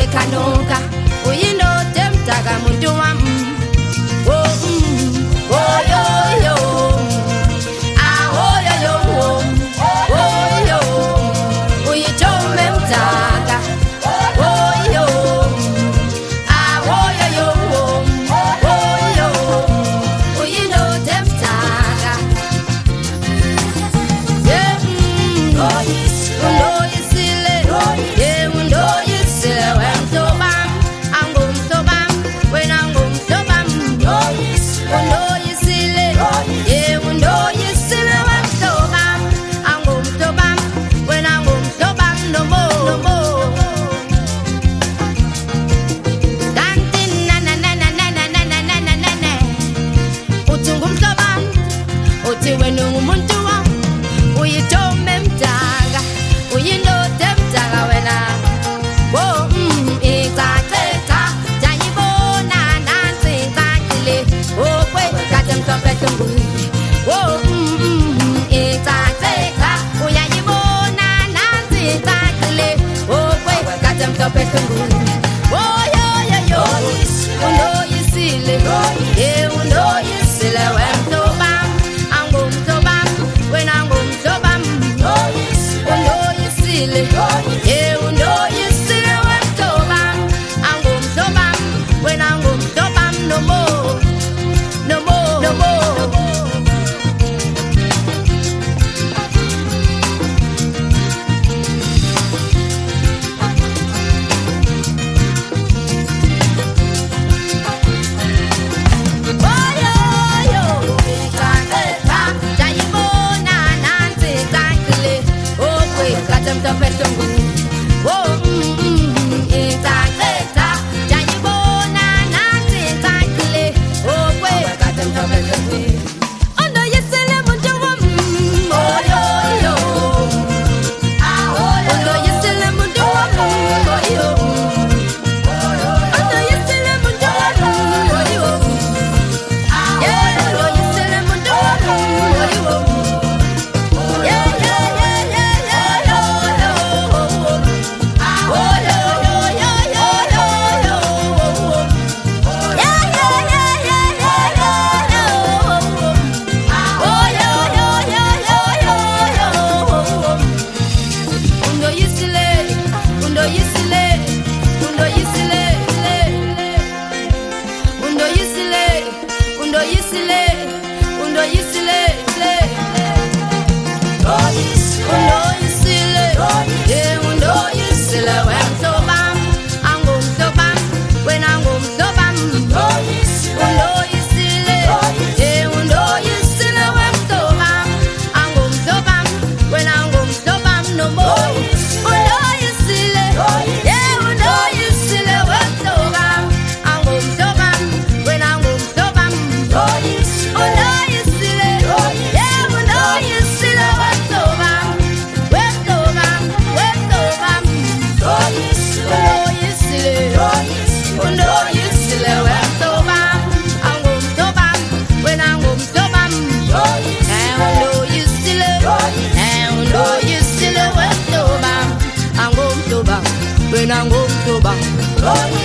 kanuka uyino temtaga muntu wam oh oh yo yo ah oh yo yo oh yo uyitome mtaga oh yo ah oh yo yo oh yo uyino temtaga yeah oh yes oh yisile yeah oh yisile when to bam angum to bam when angum to bam oh yes oh yisile yeah oh yisile when to bam angum to bam when angum to bam no more dantin na na na na na na na na na na na utungum to bam uti when umuntu wa uyitome mtaga uyino temtaga wena oh itateta jayibona nansi takile oh kwe katem kompetungu oh itateta uyayibona nansi takile oh kwe katem kompetungu oh yo yo yo uno yisile yeah uno yisile when to bam angum to bam when angum to bam uno yisile yeah uno yisile when to bam angum to bam when angum to bam no more no more no more oh yo yo itateta jayibona nansi takile oh kwe katem kompetungu oh itateta jayibona nansi takile oh kwe katem kompetungu ondo yisile muntu wam oh yo yo ah oh yo ondo yisile muntu wam oh yo ondo yisile muntu wam oh yo yeah ondo yisile muntu wam oh yo yeah yeah yeah yeah yeah yo yo ah oh yo yo yo yo yo yo yeah yeah yeah yeah yeah yo yo ah oh yo yo yo yo yo yo undo yisile undo yisile undo yisile undo yisile undo yisile undo yisile oh yes undo yisile yeah undo yisile when to bam angum to bam when angum to bam oh yes undo yisile yeah undo yisile when to bam angum to bam when angum to bam no more undo yisile yeah undo yisile when to bam angum to bam when angum to bam oh yes undo yisile yeah undo yisile when to bam when to bam oh yes undo yisile undo yisile when to bam angum to bam when angum to bam oh yes undo yisile undo yisile when to bam angum to bam when angum to bam oh